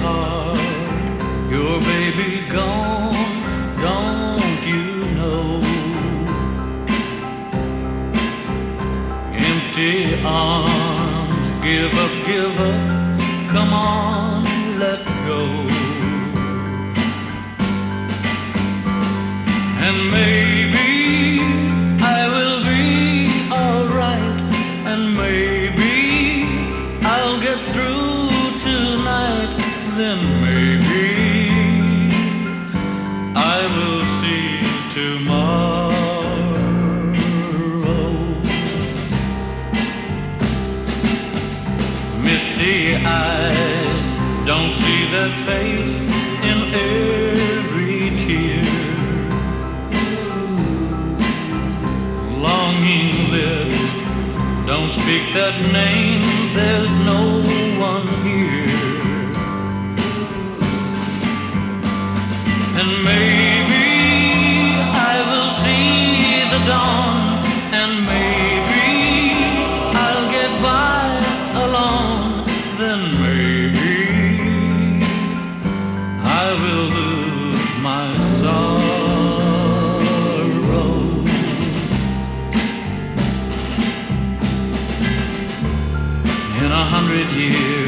heart, your baby's gone, don't you know? Empty arms, give up, come on, let go. And maybe I will be alright, and maybe I'll get through tonight, then maybe I will see tomorrow. Misty eyes don't see that face in every tear. Longing lips don't speak that name, there's no one here. And maybe I will see the dawn, and maybe I'll get by alone, then maybe I will lose my sorrow. In 100 years